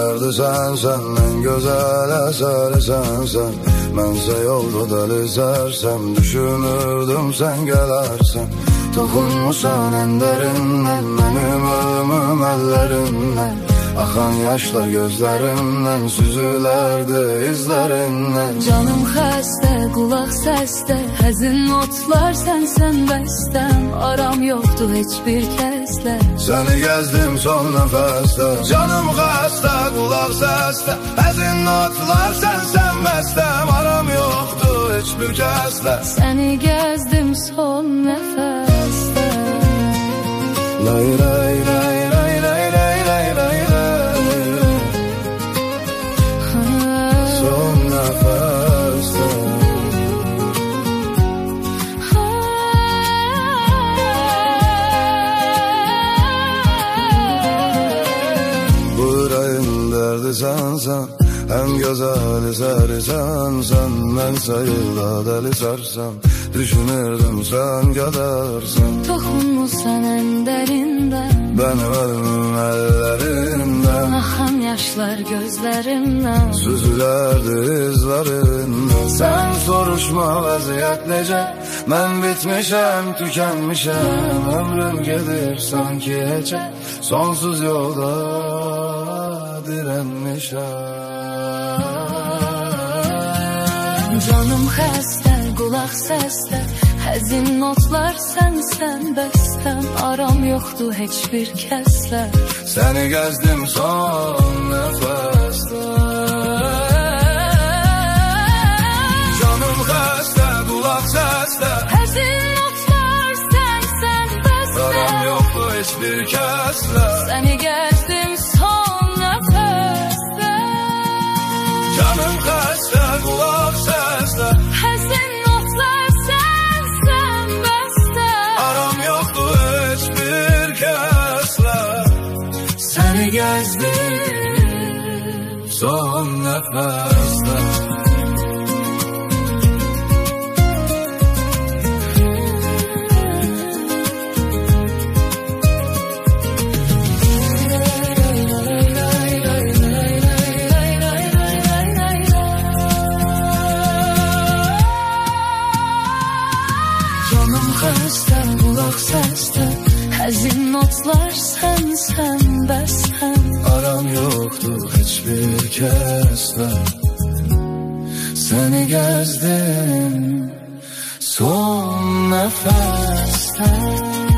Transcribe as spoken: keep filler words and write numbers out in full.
derdi sensen, en güzel eseri sensen. Mənsə yolda deli sərsəm, düşünürdüm sen gelersen. Toxunmusan en derinden, benim ölümüm ellerinden. Akan yaşlar gözlerimden, süzülerdi izlerinden. Canım xəstə, qulaq səsdə, həzin notlar sənsən bəstəm. Aram yoxdur heç bir kəslə, səni gəzdim son nəfəsdə. Canım xəstə, qulaq səsdə, həzin notlar sənsən bəstəm. Aram yoxdur heç bir kəslə, səni gəzdim son nəfəsdə. Lay lay lay lay lay lay lay lay lay. Son nəfəsdə. Bu ürəyin dərdi sənsən, en güzel eseri sensen. Ben sayılda deli sarsam, düşünürdüm sen gelersen. Toxunmusan en derinden, benim ölümüm ellerinden. Akan yaşlar gözlerimden, süzülerdi izlerinden. Sen soruşma vaziyet nece, ben bitmişem, tükenmişem. Ömrüm gelir sanki hece, sonsuz yolda direnmişem. Canım xəstə, qulaq səsdə, həzin notlar sənsən bəstəm. Aram yoxdur heç bir kəslə, səni gəzdim son nəfəsdə. Canım xəstə, qulaq səsdə, həzin notlar sənsən bəstəm. aram yoxdur heç bir kəslə, səni gəzdim son nəfəsdə. Canım xəstə, qulaq səsdə, həzin notlar sənsən bəstəm. aram yoxdur heç bir kəslə, səni gəzdim son nəfəsdə. Canım xəstə, qulaq səsdə, həzin notlar sənsən bəstəm. Aram yoxdur heç bir kəslə, səni gəzdim son nəfəsdə.